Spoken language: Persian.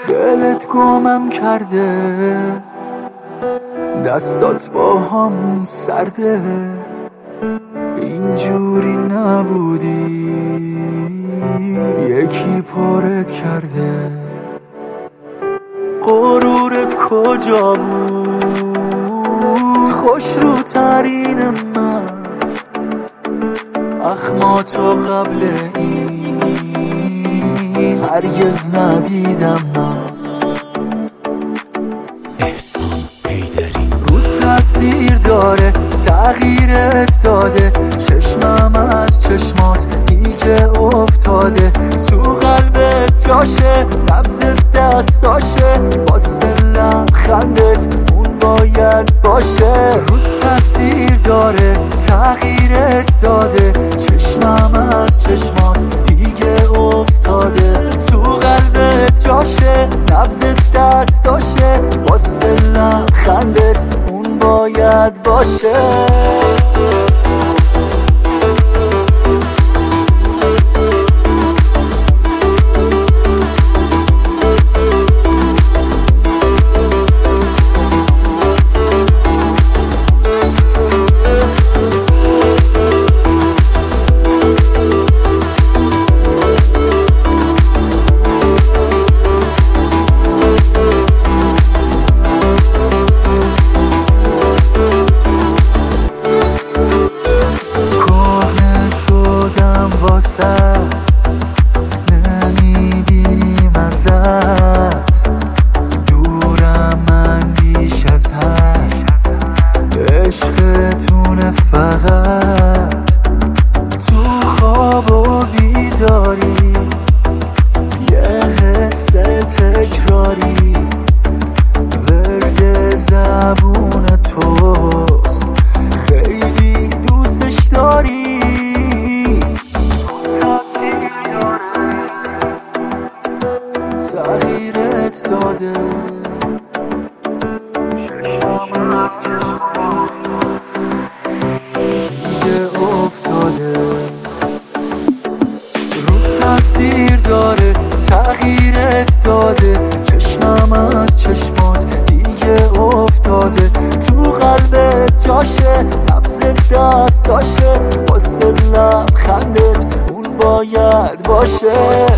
دلت گمم کرده، دستات با همون سرده، اینجوری نبودی، یکی پرت کرده. غرورت کجا بود؟ خوش رو ترین من اخماتو قبل این هرگز ندیدم من. احسان حیدری رو تاثیر داره، تغییرت داده، چشمم از چشمات دیگه افتاده، تو قلبت جاشه، نبض دستاشه، واسه لبخندت اون باید باشه. رو تاثیر داره، تغییرت داده، چشمم از چشمات دیگه افتاده، تو قلبت جاشه، نبض دستاشه، واسه لبخندت اون باید باشه. نمیبینیم ازت، دورم من بیش از حد، عشقتونه فقط، تو خواب و بیداری، یه حس تکراری، ورد زبون توست، خیلی دوستش داری. تغییرت داده، چشمم دیگه افتاده، رو تاثیر داره، تغییرت داده، چشمم از چشمات دیگه افتاده، تو قلبت جاشه، نبض دستاشه، واسه لبخندت اون باید باشه.